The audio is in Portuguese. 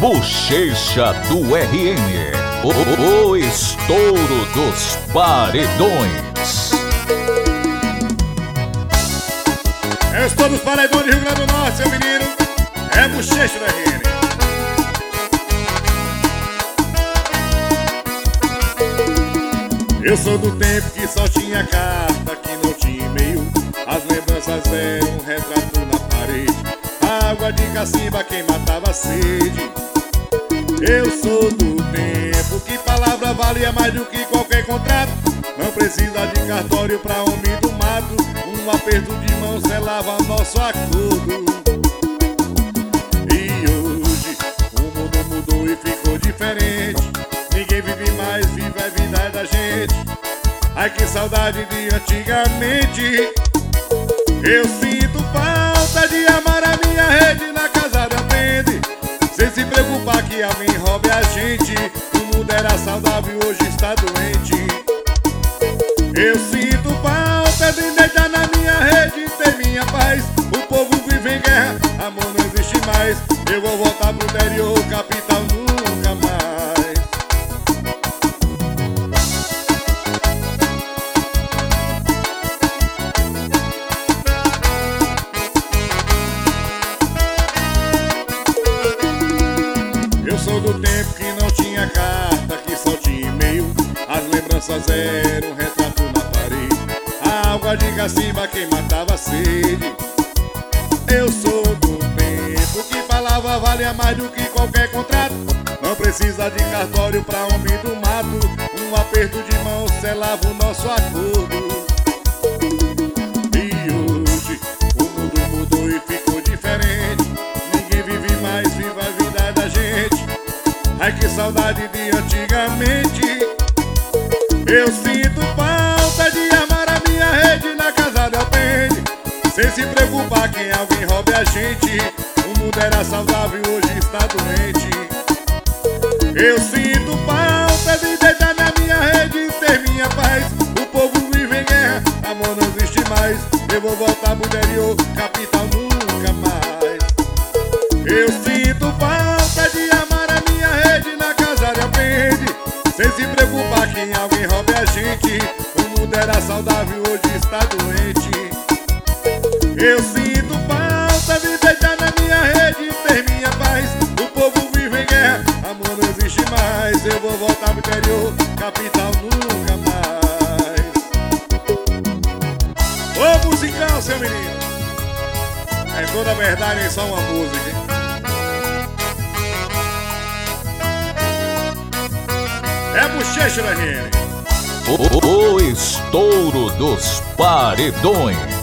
Bochecha do RN, o estouro dos paredões. É o estouro dos paredões de Rio Grande do Norte, seu menino. É Bochecha do RN. Eu sou do tempo que só tinha carta, que não tinha e-mail. As lembranças eram um retrato na parede, água de cacimba quem matava a sede. Eu sou do tempo que palavra valia mais do que qualquer contrato. Não precisa de cartório pra homem do mato, um aperto de mão selava nosso acordo. E hoje o mundo mudou e ficou diferente. Ninguém vive mais, vive a vida da gente. Ai que saudade de antigamente. Eu sinto falta de amar a minha rede na casa da Pende, sem se preocupar que alguém roube a gente. O mundo era saudável, hoje está doente. Eu sinto falta de deitar na minha rede e ter minha paz. O povo vive em guerra, amor não existe mais. Eu vou voltar pro interior, capital nunca mais. Eu sou do tempo que não tinha carta, que só tinha e-mail. As lembranças eram um retrato na parede, a água de cacimba quem matava a sede. Eu sou do tempo que palavra valia mais do que qualquer contrato. Não precisa de cartório pra homem do mato, um aperto de mão selava o nosso acordo. E hoje o mundo mudou e ficou diferente. Ninguém vive mais, viva a vida da gente. Ai que saudade de antigamente. Eu sinto falta de amar a minha rede na casa da Pende, sem se preocupar que alguém roube a gente. O mundo era saudável, hoje está doente. Eu sinto falta de deitar na minha rede e ter minha paz. O povo vive em guerra, amor não existe mais. Eu vou voltar pro interior, capital nunca mais. Eu sinto falta de amar a minha rede na casa da Pende, sem se preocupar que alguém roube a gente. O mundo era saudável, hoje está doente. Eu sinto falta de deitar na minha rede e ter minha paz. O povo vive em guerra, amor não existe mais. Eu vou voltar pro interior, capital nunca mais. Ô musicão, seu menino, é toda a verdade em só uma música, hein? É Bochecha da RN. O estouro dos paredões.